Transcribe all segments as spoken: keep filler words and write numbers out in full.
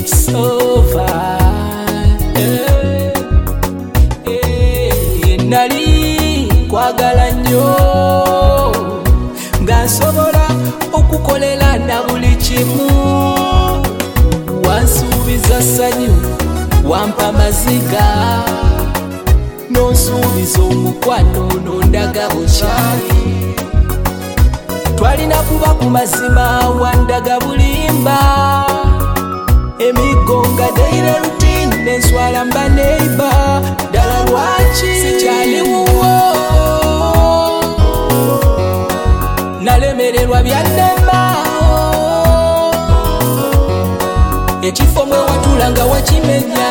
it's over. eh, eh, nali nkwagala nnyo nga nsobola okukolera na buli kimu. Wansuubiza ssanyu, wampa maziga, nonsuubiza omukwano, nondaga bukyali. Twalina kuba ku mazima, wandaga bulimba. Emigonga daily routine, nenswala mba neighbor. Ddala lwaki sikyali wuwo, nalemererwa byannema. Ekifo mwe watula nga wakimenya,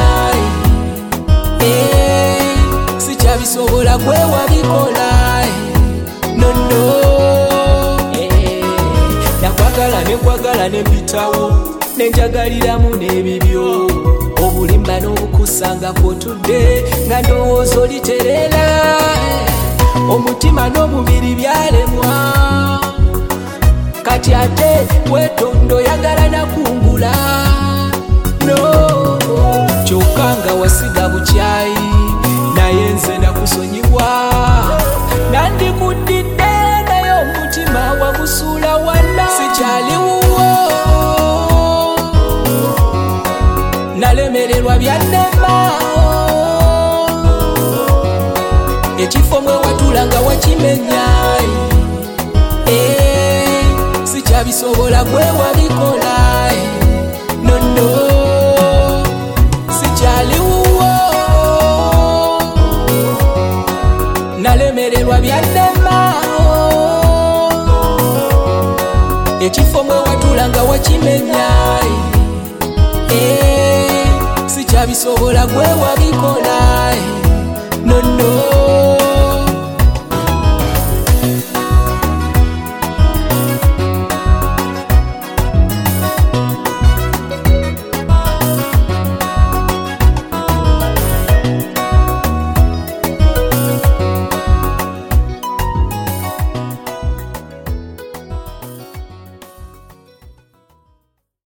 eh, sikyabisobola gwe wabikola. No no, eh, nakwagala nekwagala nembitawo, nenjagaliramu n'ebibyo. Obulimba n'obukusanga kwotudde nga ndowooza oliterera. Omutima n'omubiri byalemwa, kati ate wetondo yagala nakungula. No, kyokka nga wasiga bukyayi, naye nze nakusonyiwa. Nandikuddidde naye omutima wagusuula wana. Sikyali wuwo, nalemererwa byannema. Ekifo mwe watula nga wakimenya, eh, sikyabisobola gwe wabikola. No no, sikyali wuwo, nalemererwa byannema. Ekifo mwe watula nga wakimenya, eh, sikyabisobola gwe wabikola.